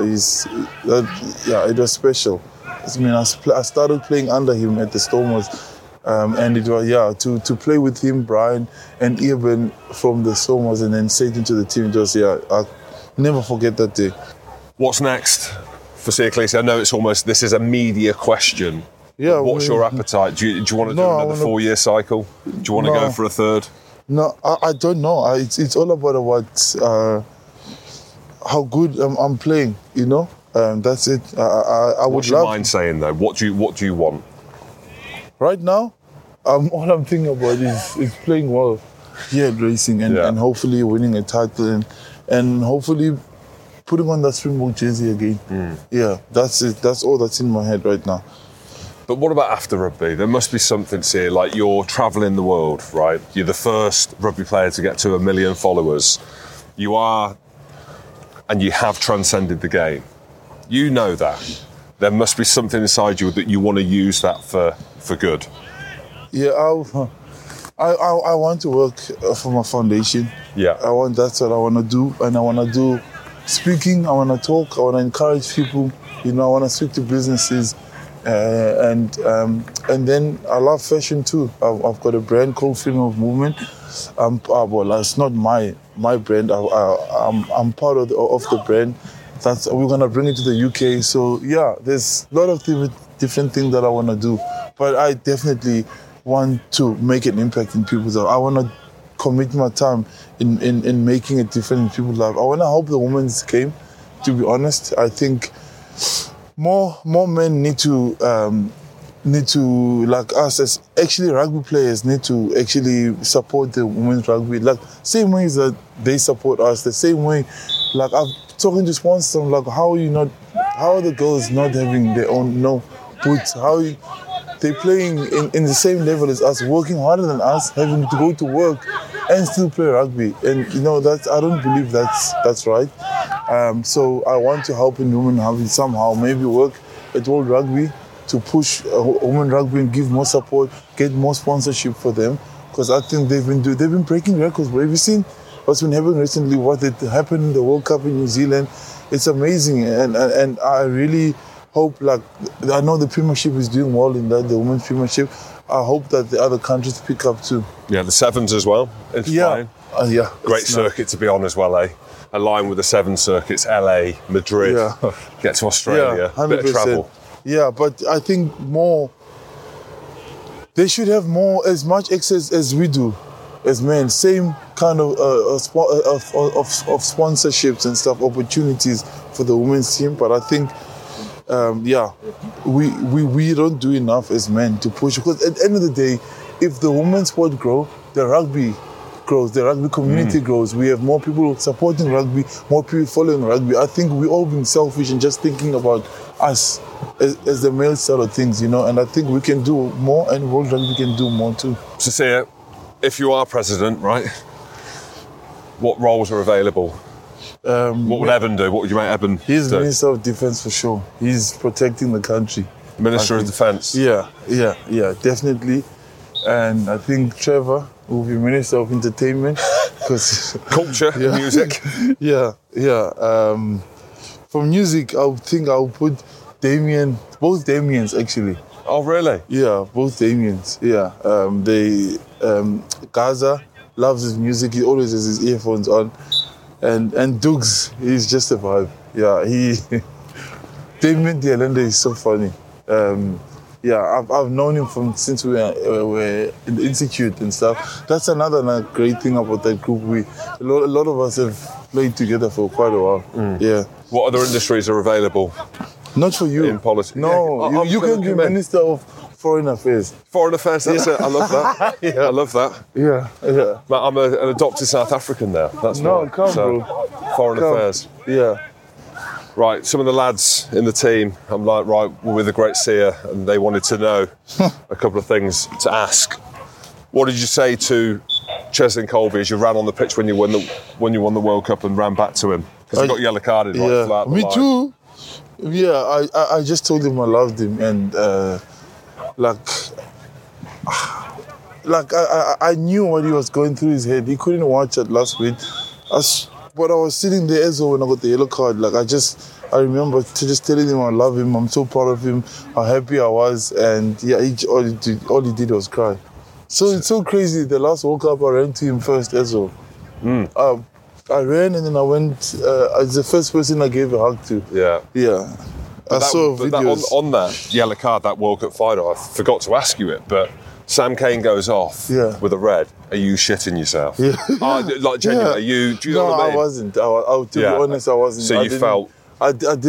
it was special. I mean, I started playing under him at the Stormers. And it was, to play with him, Brian and Eben from the Stormers, and then straight into the team, I'll never forget that day. What's next for Siya Kolisi? I know this is a media question. Yeah. What's your appetite? Do you want to do another 4-year cycle? Do you want to go for a third? No, I don't know. It's all about how good I'm playing, That's it. I would What's your mind saying though? What do you want? Right now, all I'm thinking about is playing well here at Racing and hopefully winning a title and hopefully putting on that Springbok jersey again. Yeah, that's it. That's all that's in my head right now. But what about after rugby? There must be something, Siya, like you're travelling the world, right? You're the first rugby player to get to 1 million followers. You are, and you have transcended the game. You know that. There must be something inside you that you want to use that for good. Yeah, I want to work for my foundation. Yeah. That's what I want to do. And I want to do speaking, I want to talk, I want to encourage people. I want to speak to businesses. And then I love fashion too. I've got a brand called Freedom of Movement. It's not my brand. I'm part of the brand. We're gonna bring it to the UK. So yeah, there's a lot of different things that I want to do. But I definitely want to make an impact in people's lives. I want to commit my time in making a difference in people's lives. I want to help the women's game. To be honest, I think more men need to like us as actually rugby players need to actually support the women's rugby, like same ways that they support us, the same way. Like I'm talking to sponsors, I'm like, how are the girls not having their own boots? How they playing in the same level as us, working harder than us, having to go to work and still play rugby? And that's, I don't believe that's right. So I want to help in women rugby somehow, maybe work at World Rugby to push women rugby and give more support, get more sponsorship for them, because I think they've been breaking records. Have you seen what's been happening recently? What happened in the World Cup in New Zealand? It's amazing, and I really hope, like, I know the Premiership is doing well in that, the Women's Premiership. I hope that the other countries pick up too. Yeah, the Sevens as well. It's flying. Yeah. Great circuit to be on as well, eh? Align with the Seven circuits, LA, Madrid, get to Australia, 100%. Bit of travel. Yeah, but I think they should have more, as much access as we do as men. Same kind of sponsorships and stuff, opportunities for the women's team. But I think, we don't do enough as men to push. Because at the end of the day, if the women's sport grow, the rugby grows, the rugby community grows. We have more people supporting rugby, more people following rugby. I think we've all been selfish and just thinking about us as the male side of things, and I think we can do more, and World Rugby can do more too. So, Siya, if you are president, right, what roles are available? What would Evan do? What would you make Evan He's do? Minister of Defence for sure. He's protecting the country. Minister of Defence? Yeah, definitely. And I think Trevor will be Minister of Entertainment. Culture, music. Yeah. For music, I think I'll put Damien, both Damiens actually. Oh, really? Yeah, both Damiens. Yeah. Gaza loves his music. He always has his earphones on. And Dukes, he's just a vibe. Yeah, Damien de Allende is so funny. I've known him since we were in the institute and stuff. That's another great thing about that group. A lot of us have played together for quite a while. Yeah. What other industries are available? Not for you. In politics? No, Yeah, you can be Minister of Foreign Affairs. Foreign Affairs, that's it. I love that. Yeah. I love that. Yeah. But I'm an adopted South African now. That's why. Bro. Foreign Affairs. Yeah. Right, some of the lads in the team, I'm like, right, we're with the great Sia, and they wanted to know a couple of things to ask. What did you say to Cheslin Colby as you ran on the pitch when you won the World Cup and ran back to him? Because he got yellow carded right flat. Me too. Yeah, I just told him I loved him, and I knew what he was going through his head. He couldn't watch it last week. But I was sitting there as well when I got the yellow card. I remember just telling him I love him. I'm so proud of him. How happy I was, and all he did was cry. So it's so crazy. The last World Cup, I ran to him first as well. I ran and then I went. It's the first person I gave a hug to. Yeah. I saw videos. On that yellow card, that World Cup final, I forgot to ask you it, but Sam Cane goes off with a red. Are you shitting yourself? Yeah. Genuinely, do you know what I mean? I wasn't. To be honest, I wasn't. So you felt... I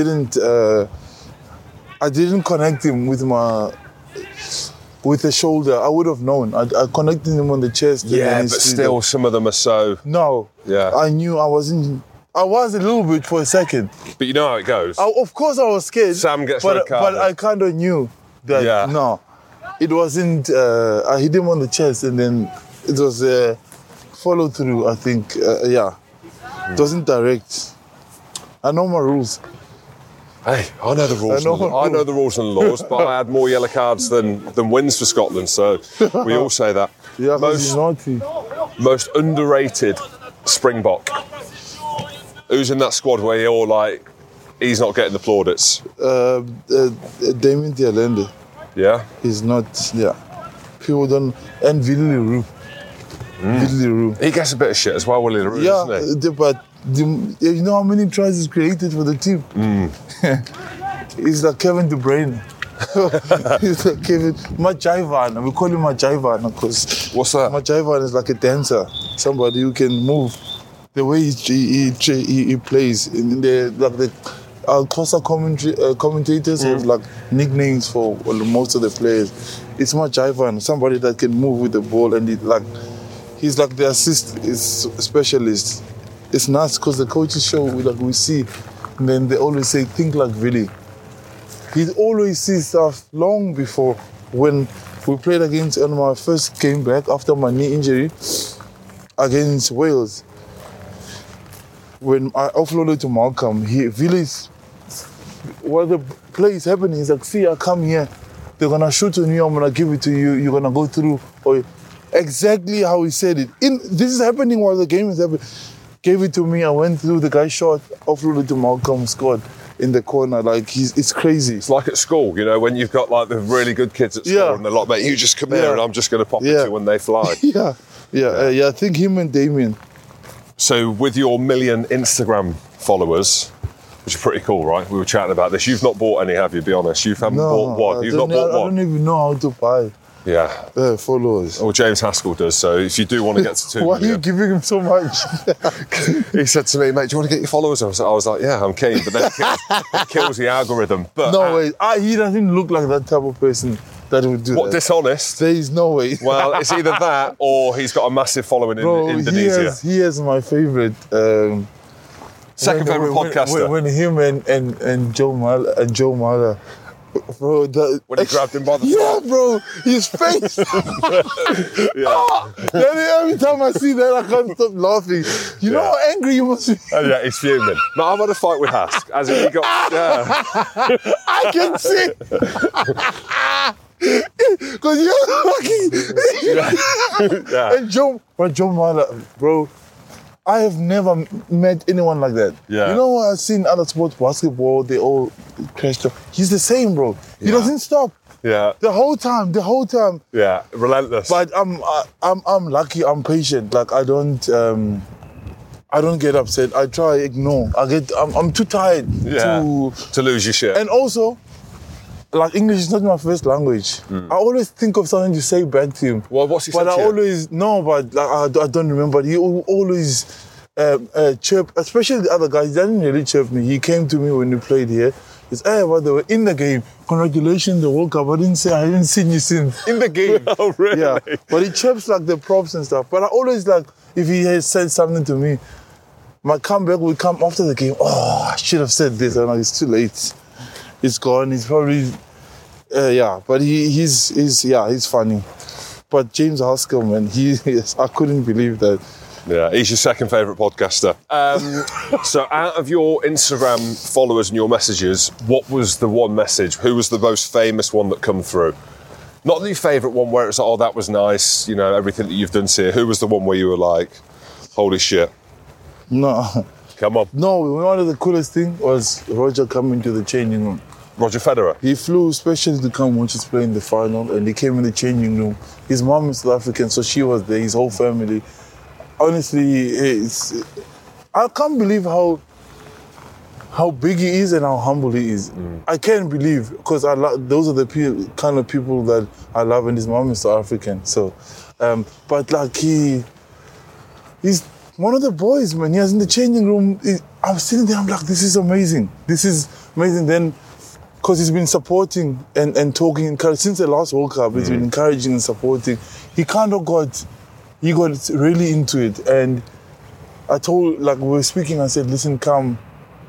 didn't connect him with the shoulder. I would have known. I connected him on the chest. Yeah, but still, some of them are so... No. Yeah. I knew I wasn't... I was a little bit for a second. But you know how it goes. Of course I was scared. Sam gets red card. But I kind of knew that, no. It wasn't... I hit him on the chest and then it was a follow through, I think. It wasn't direct. I know my rules. Hey, I know the rules. I know the rules and laws, but I had more yellow cards than wins for Scotland, so we all say that. Yeah, naughty. Most underrated Springbok. Who's in that squad where you're like, he's not getting the plaudits? Damien de Allende. Yeah? He's not, People don't... And Willie Leroux. Willie Leroux. He gets a bit of shit as well, Willie Leroux, doesn't he? But you know how many tries he's created for the team? He's like Kevin De Bruyne. He's like Kevin... Majivan. We call him Majivan because... What's that? Majivan is like a dancer. Somebody who can move. The way he plays. In the Xhosa commentators have like nicknames for most of the players. It's Majivan, somebody that can move with the ball, and he's like the assist specialist. It's nice because the coaches show we see, and then they always say think like Willie. He always sees stuff long before. When we played on my first game back after my knee injury against Wales. When I offloaded to Malcolm, while the play is happening, he's like, see, I come here, they're gonna shoot on you, I'm gonna give it to you, you're gonna go through. Or exactly how he said it. This is happening while the game is happening. Gave it to me, I went through, the guy shot, offloaded to Malcolm, scored in the corner. It's crazy. It's like at school, when you've got like the really good kids at school and they're like, mate, you just come here and I'm just gonna pop it to you when they fly. I think him and Damien. So with your 1 million Instagram followers, which is pretty cool, right? We were chatting about this. You've not bought any, have you? Be honest. You haven't bought one. You've not bought one. I don't even know how to buy. Followers. Well, James Haskell does. So if you do want to get to 2 Why are you giving him so much? He said to me, mate, do you want to get your followers? I was like, yeah, I'm keen. But then it kills the algorithm. But no way. He doesn't look like that type of person that would do what, that. Dishonest? There is no way. Well, it's either that or he's got a massive following in Indonesia. He has my favourite. Second favourite podcaster. When him and Joe Mala Bro, when he grabbed him by the yeah, bro, his face. Then every time I see that, I can't stop laughing. You know how angry you must be. Oh, yeah, he's fuming. No, I've had a fight with Hask. As in he got. Yeah. I can see. Because you're lucky. And Joe Marler, bro, I have never met anyone like that. Yeah. You know what I've seen other sports, basketball, they all crash up. He's the same, bro. He doesn't stop. Yeah. The whole time. Yeah, relentless. But I'm lucky, I'm patient. Like I don't get upset. I try ignore. I'm too tired to lose your shit. And also, like English is not my first language. I always think of something to say back to him. Well, what's he said But I to you? always I don't remember. He always chirp, especially the other guys. He didn't really chirp me. He came to me when we played here. He's, hey, by the way, in the game, congratulations, the World Cup. I didn't see you since in the game. Oh, really? Yeah. But he chirps like the props and stuff. But I always like, if he has said something to me, my comeback will come after the game. Oh, I should have said this. I'm like, it's too late. It's gone. He's probably, But he's funny. But James Haskell, man, I couldn't believe that. Yeah, he's your second favourite podcaster. So out of your Instagram followers and your messages, what was the one message? Who was the most famous one that come through? Not the favourite one where it's like, oh, that was nice, you know, everything that you've done here. Who was the one where you were like, holy shit? No. Come on. No, one of the coolest thing was Roger coming to the changing room. Roger Federer? He flew specially to come watch us play in the final, and he came in the changing room. His mom is South African, so she was there, his whole family. Honestly, I can't believe how big he is and how humble he is. I can't believe, because those are the kind of people that I love, and his mom is South African. So, but like he's one of the boys, man. He was in the changing room. I'm sitting there, I'm like, this is amazing. This is amazing. Then, because he's been supporting and talking, since the last World Cup, he's been encouraging and supporting. He kind of got really into it. And I told, like, we were speaking, I said, listen, come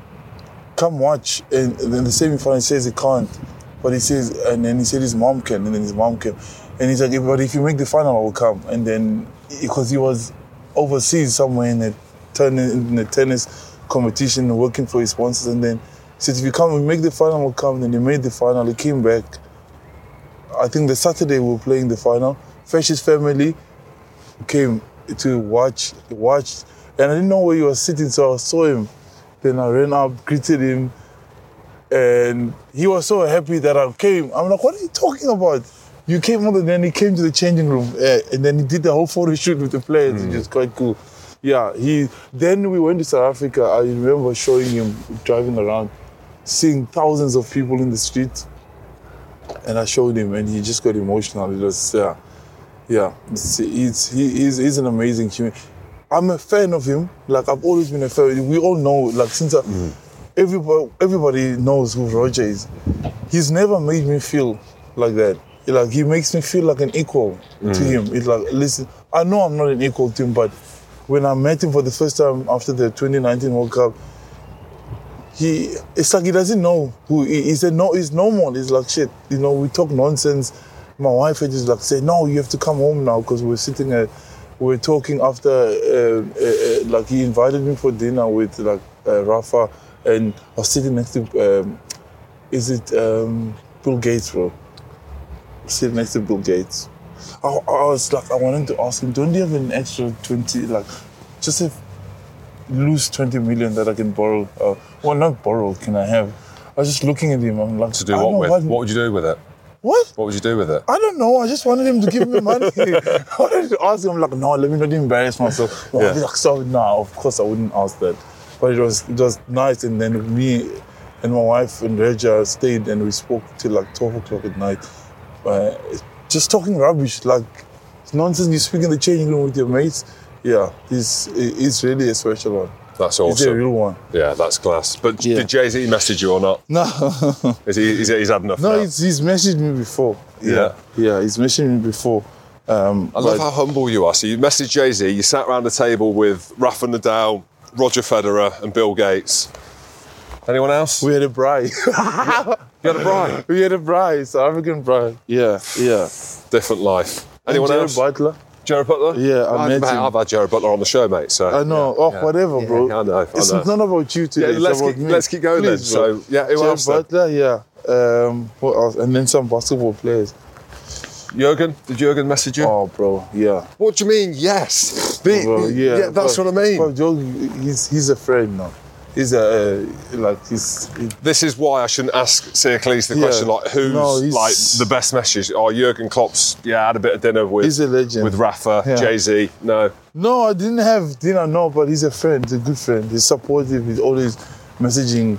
watch. And then the semi-final says he can't. But he says, and then he said his mom can, and then his mom came. And he's like, but if you make the final, I will come. And then, because he was overseas somewhere in the tennis competition, working for his sponsors, and then he said, if you come and make the final, I'll come. Then he made the final, he came back. I think the Saturday we were playing the final. Fetch's family came to watch, and I didn't know where he was sitting, so I saw him. Then I ran up, greeted him, and he was so happy that I came. I'm like, what are you talking about? You came on, and then he came to the changing room, and then he did the whole photo shoot with the players, which is quite cool. Yeah, then we went to South Africa. I remember showing him driving around, seeing thousands of people in the street, and I showed him, and he just got emotional. It was, he's an amazing human. I'm a fan of him. Like, I've always been a fan. We all know, like, since everybody knows who Roger is. He's never made me feel like that. Like, he makes me feel like an equal to him. It's like, listen, I know I'm not an equal to him, but when I met him for the first time after the 2019 World Cup, it's like he doesn't know who he said, no, he's normal. He's like, shit, you know, we talk nonsense. My wife had just like said, no, you have to come home now, because we're sitting we were talking after, like, he invited me for dinner with, like, Rafa, and I was sitting next to, Bill Gates, bro? Sitting next to Bill Gates. I was like, I wanted to ask him, don't you have an extra 20, like, just a loose 20 million that I can borrow? Well, not borrow, can I have? I was just looking at him, I'm like, to do what with? What would you do with it? What? What would you do with it? I don't know. I just wanted him to give me money. I wanted to ask him, like, no, let me not embarrass myself. I'd be like, sorry, no, of course I wouldn't ask that. But it was nice. And then me and my wife and Regia stayed, and we spoke till like 12 o'clock at night. Just talking rubbish, like nonsense. You speak in the changing room with your mates. Yeah, he's really a special one. That's awesome. He's a real one. Yeah, that's class. But did Jay-Z message you or not? No. He's had enough now? No, he's messaged me before. Yeah, he's messaged me before. I love how humble you are. So you messaged Jay-Z, you sat around the table with Rafa Nadal, Roger Federer and Bill Gates. Anyone else? We had a bride. You had a bride? We had a bride, South African bride. Yeah. Different life. Anyone Jared else? Butler. Jared Butler? Yeah, I met him. I've had Jared Butler on the show, mate. So I know. Whatever, bro. Yeah, I know. It's not about you today. Yeah, it's about me. let's keep going Please, then. bro. So, yeah, who Jared else then? Butler, what else? And then some basketball players. Jurgen? Did Jurgen message you? Oh, bro, yeah. What do you mean, yes? Bro, yeah, that's but, what I mean. But Joe, he's a friend now. He's This is why I shouldn't ask Sia Khaleesi the question, like, who's like the best message? Oh, Jurgen Klopp's, had a bit of dinner with... He's a legend. With Rafa, Yeah. Jay-Z, no. No, I didn't have dinner, no, but he's a friend, he's a good friend. He's supportive, he's always messaging,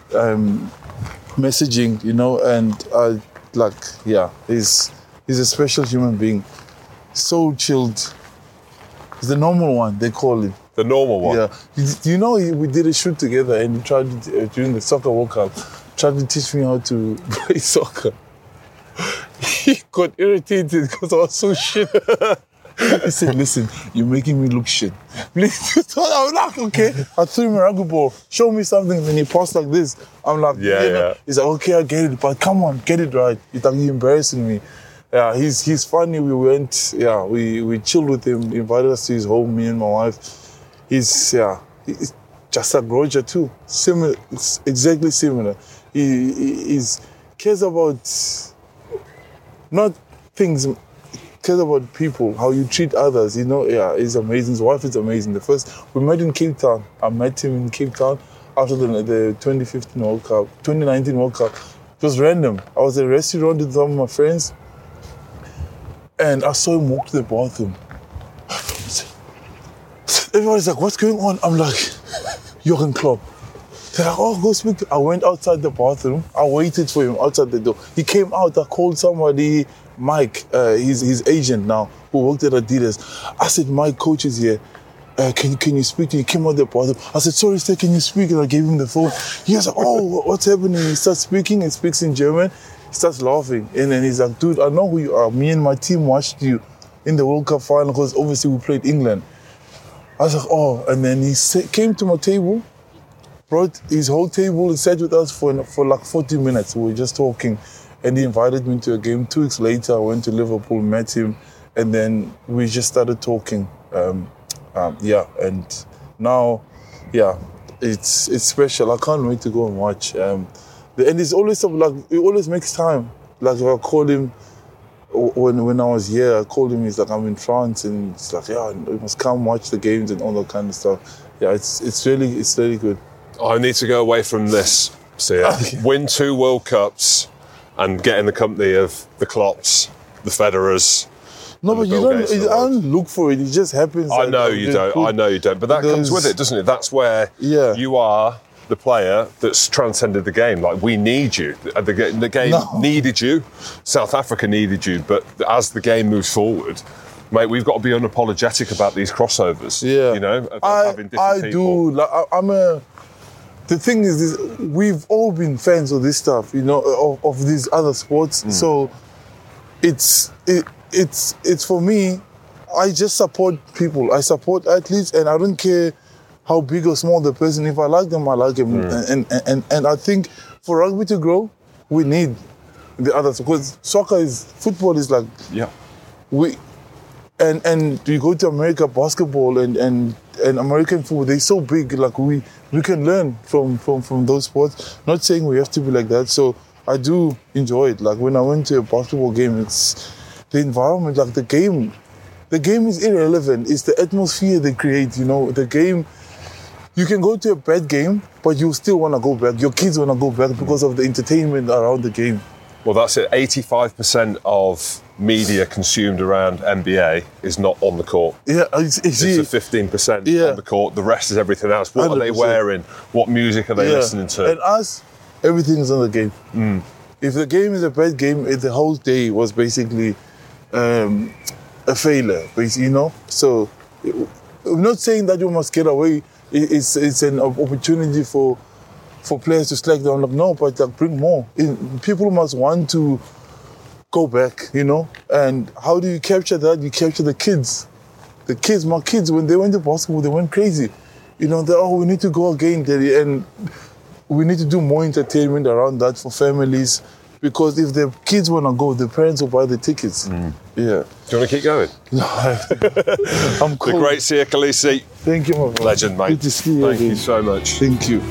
you know, and he's a special human being. So chilled. He's the normal one, they call him. The normal one? Yeah. Do you know we did a shoot together and he tried to, during the soccer World Cup, tried to teach me how to play soccer. He got irritated because I was so shit. He said, listen, you're making me look shit. Please. I was like, okay. I threw him a rugby ball. Show me something. And he passed like this. I'm like, Yeah. He's like, okay, I get it. But come on, get it right. He's like, you're embarrassing me. Yeah, he's funny. We went, we chilled with him, invited us to his home, me and my wife. He's just like Roger too. Similar, it's exactly similar. He cares about not things, cares about people, how you treat others. You know, he's amazing. His wife is amazing. We met in Cape Town. I met him in Cape Town after the 2015 World Cup, 2019 World Cup. It was random. I was at a restaurant with some of my friends, and I saw him walk to the bathroom. Everybody's like, what's going on? I'm like, Jurgen Klopp. They're like, oh, go speak to him. I went outside the bathroom. I waited for him outside the door. He came out. I called somebody, Mike, his agent now, who worked at Adidas. I said, Mike, coach is here. Can you speak to him? He came out the bathroom. I said, sorry, sir, can you speak? And I gave him the phone. He was like, oh, what's happening? He starts speaking. He speaks in German. He starts laughing. And then he's like, dude, I know who you are. Me and my team watched you in the World Cup final because obviously we played England. I was like, oh, and then he came to my table, brought his whole table and sat with us for like 40 minutes. We were just talking, and he invited me to a game. 2 weeks later, I went to Liverpool, met him, and then we just started talking. And now, it's special. I can't wait to go and watch. And it's always something like, it always makes time. Like I called him. When I was here, I called him. He's like, I'm in France, and he's like, you must come watch the games and all that kind of stuff. Yeah, it's really good. I need to go away from this. Sia. Win 2 World Cups and get in the company of the Klopps, the Federers. No, but I don't look for it. It just happens. I know you don't. But that comes with it, doesn't it? That's where you are the player that's transcended the game. Like, we need you. The game needed you. South Africa needed you. But as the game moves forward, mate, we've got to be unapologetic about these crossovers. Yeah. You know, having different people. Do. Like, the thing is this, we've all been fans of this stuff, you know, of these other sports. So it's for me, I just support people. I support athletes, and I don't care how big or small the person. If I like them, I like them. And I think for rugby to grow, we need the others, because football is like, and you go to America, basketball and American football, they're so big. Like we can learn from those sports. Not saying we have to be like that. So I do enjoy it. Like when I went to a basketball game, it's the environment, like the game. The game is irrelevant. It's the atmosphere they create. You know, the game. You can go to a bad game, but you still want to go back. Your kids want to go back because of the entertainment around the game. Well, that's it. 85% of media consumed around NBA is not on the court. Yeah, it's a 15% on the court. The rest is everything else. What 100%. Are they wearing? What music are they listening to? And us, everything is on the game. If the game is a bad game, the whole day was basically a failure, you know? So I'm not saying that you must get away. It's an opportunity for players to slack down. Like, no, but like, bring more. People must want to go back, you know? And how do you capture that? You capture the kids. My kids, when they went to basketball, they went crazy. You know, we need to go again, Daddy. And we need to do more entertainment around that for families, because if the kids want to go, the parents will buy the tickets. Yeah. Do you want to keep going? No, I'm cool. The great Sia Khaleesi. Thank you, my brother. Legend, mate. Good to see you. Thank you so much. Thank you.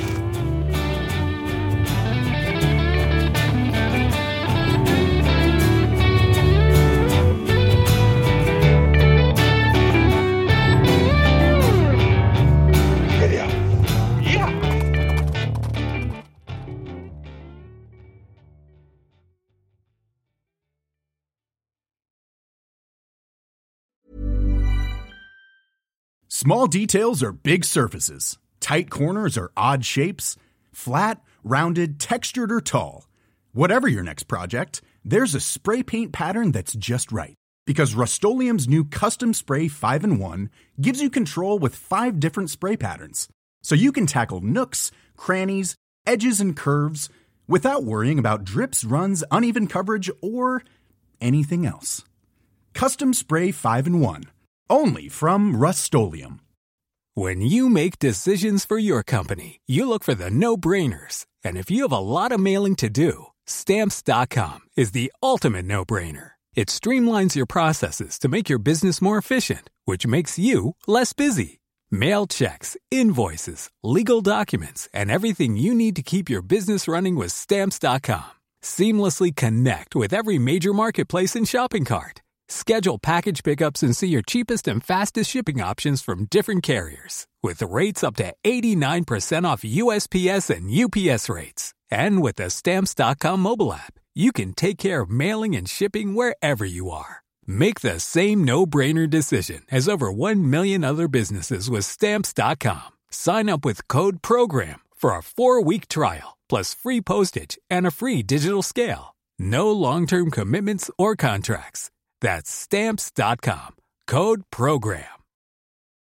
Small details are big surfaces. Tight corners are odd shapes. Flat, rounded, textured, or tall. Whatever your next project, there's a spray paint pattern that's just right. Because Rust-Oleum's new Custom Spray 5-in-1 gives you control with 5 different spray patterns. So you can tackle nooks, crannies, edges, and curves without worrying about drips, runs, uneven coverage, or anything else. Custom Spray 5-in-1. Only from Rust-Oleum. When you make decisions for your company, you look for the no-brainers. And if you have a lot of mailing to do, Stamps.com is the ultimate no-brainer. It streamlines your processes to make your business more efficient, which makes you less busy. Mail checks, invoices, legal documents, and everything you need to keep your business running with Stamps.com. Seamlessly connect with every major marketplace and shopping cart. Schedule package pickups and see your cheapest and fastest shipping options from different carriers, with rates up to 89% off USPS and UPS rates. And with the Stamps.com mobile app, you can take care of mailing and shipping wherever you are. Make the same no-brainer decision as over 1 million other businesses with Stamps.com. Sign up with code PROGRAM for a 4-week trial, plus free postage and a free digital scale. No long-term commitments or contracts. That's Stamps.com. Code PROGRAM.